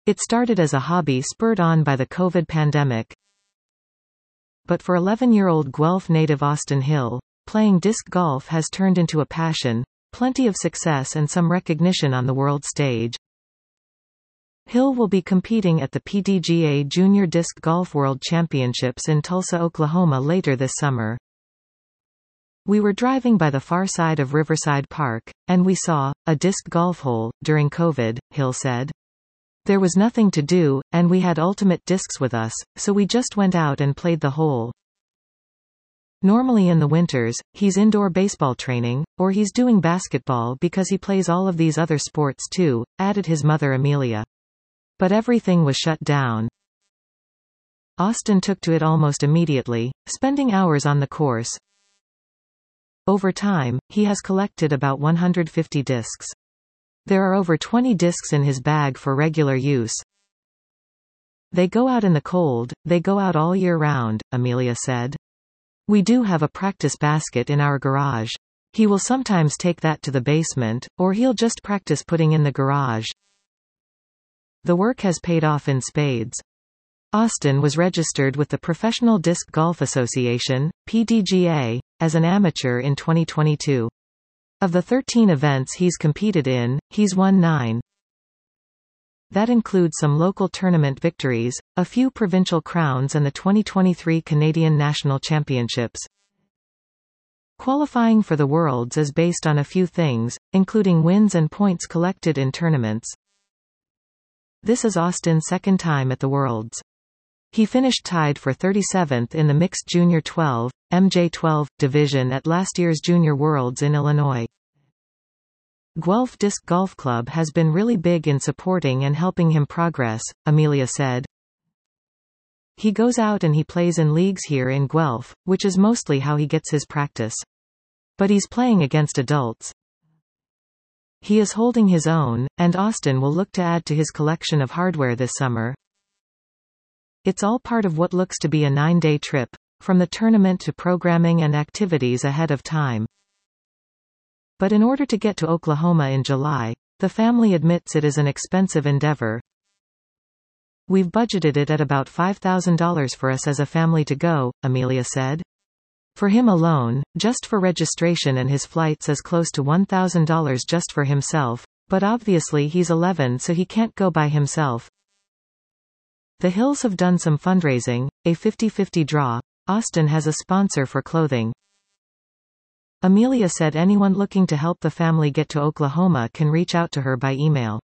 It started as a hobby spurred on by the COVID pandemic. But for 11-year-old Guelph native Austin Hill, playing disc golf has turned into a passion, plenty of success and some recognition on the world stage. Hill will be competing at the PDGA Junior Disc Golf World Championships in Tulsa, Oklahoma later this summer. We were driving by the far side of Riverside Park, and we saw a disc golf hole during COVID, Hill said. There was nothing to do, and we had Ultimate Discs with us, so we just went out and played the hole. Normally in the winters, he's indoor baseball training, or he's doing basketball because he plays all of these other sports too, added his mother Amelia. But everything was shut down. Austin took to it almost immediately, spending hours on the course. Over time, he has collected about 150 discs. There are over 20 discs in his bag for regular use. They go out in the cold, they go out all year round, Amelia said. We do have a practice basket in our garage. He will sometimes take that to the basement, or he'll just practice putting in the garage. The work has paid off in spades. Austin was registered with the Professional Disc Golf Association, PDGA, as an amateur in 2022. Of the 13 events he's competed in, he's won 9. That includes some local tournament victories, a few provincial crowns and the 2023 Canadian National Championships. Qualifying for the Worlds is based on a few things, including wins and points collected in tournaments. This is Austin's second time at the Worlds. He finished tied for 37th in the Mixed Junior 12, MJ12, division at last year's Junior Worlds in Illinois. Guelph Disc Golf Club has been really big in supporting and helping him progress, Amelia said. He goes out and he plays in leagues here in Guelph, which is mostly how he gets his practice. But he's playing against adults. He is holding his own, and Austin will look to add to his collection of hardware this summer. It's all part of what looks to be a 9-day trip, from the tournament to programming and activities ahead of time. But in order to get to Oklahoma in July, the family admits it is an expensive endeavor. We've budgeted it at about $5,000 for us as a family to go, Amelia said. For him alone, just for registration and his flights is close to $1,000 just for himself, but obviously he's 11 so he can't go by himself. The Hills have done some fundraising, a 50-50 draw. Austin has a sponsor for clothing. Amelia said anyone looking to help the family get to Oklahoma can reach out to her by email.